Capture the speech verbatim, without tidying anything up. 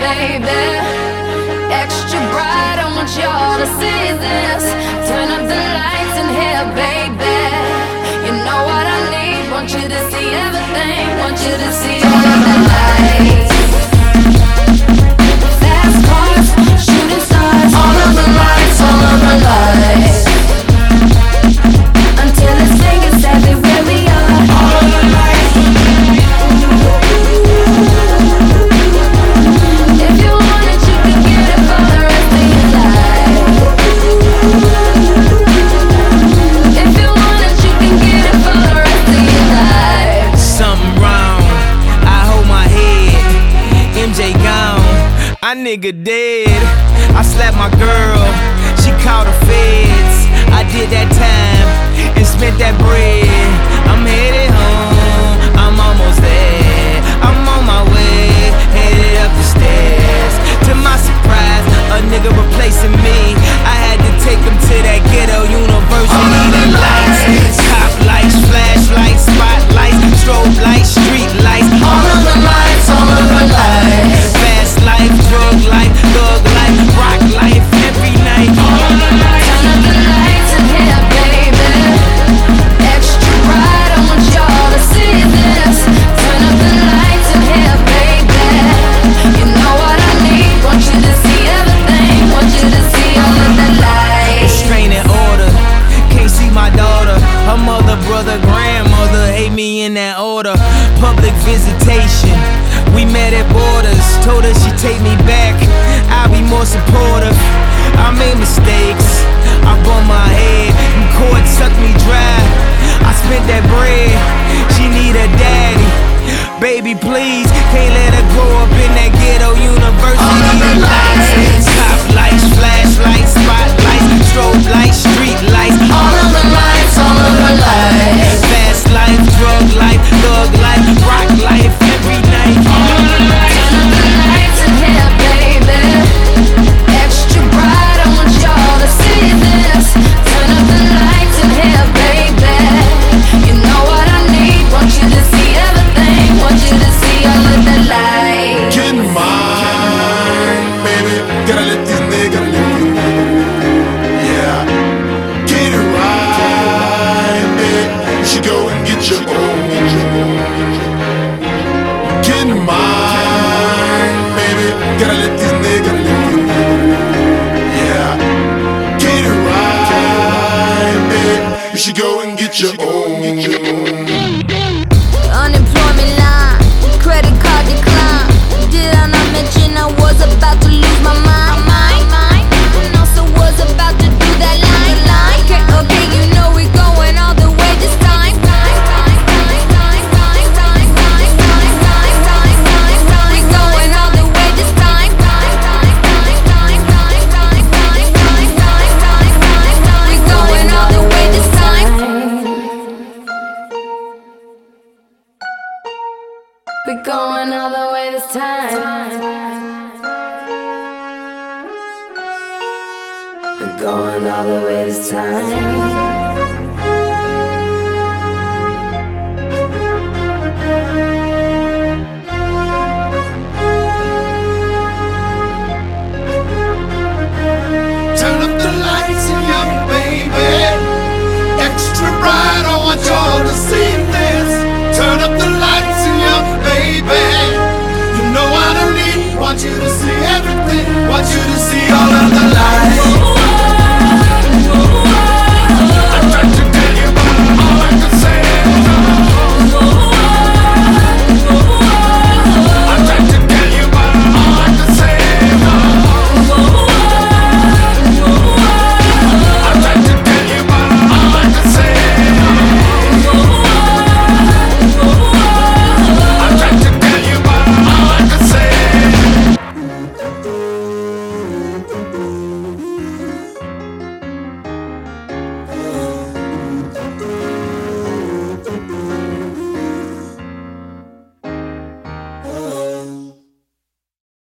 baby. Extra bright, I want y'all to see this. Turn up the lights in here, baby. You know what I need, want you to see everything. Want you to see all of the lights. Fast cars, shooting stars. All of the lights, all of the lights. Until it's fingers everywhere we are. All of the lights. If you want it, you can get it for the rest of your life. If you want it, you can get it for the rest of your life. Something wrong, I hold my head. M J gone, I nigga dead. I slapped my girl, she called the feds. I did that time and spent that bread. I'm headed home, I'm almost there. I'm on my way, headed up the stairs. To my surprise, a nigga replacing me. I had to take him to that ghetto university. The lights, top lights, flashlights, spotlights, strobe lights, street lights. All of the lights, all of the lights. Fast life, drug life, thug life, rock life, every night. All of the lights. Turn up the lights in here, baby. Extra bright, I want y'all to see this. Turn up the lights in here, baby. You know what I need, want you to see everything. Want you to see all of the lights. Restraining order, can't see my daughter. Her mother, brother, grandmother hate me in that order. Public visitation, we met at borders. Told her she'd take me back, I'll be more supportive. I made mistakes, I bumped my head, and court sucked me dry. I spent that bread, she need a daddy. Baby, please, can't let her grow up in that ghetto university. All of the lights. Top lights, flashlights, spotlights, strobe lights, street lights. All of the lights, all of the lights. Fast life, drug life, thug life, rock life, every night. All of the lights. Turn up the lights in here, baby. Extra bright, I want y'all to see this. Turn up the lights in here, baby. You know what I need, want you to see everything. Want you to see all of the lights. Get mine, baby. Gotta let these niggas live. Yeah. Get it right, baby. You should go and get your own. Get mine, baby. Gotta let these niggas live. Yeah. Get it right, baby. You should go and get your own. Unemployment line, credit card decline. Did I not mention I was about to lose my mind? And also was about to do that line, line. Okay, okay, you know we going all the way this time. We going all the way this time. We going all the way this time. We're going all the way this time. We're going all the way this time. Turn up the lights in here, baby. Extra bright, I want y'all to see this. Turn up the lights in here, baby. You know what I need, want you to see everything. Want you to see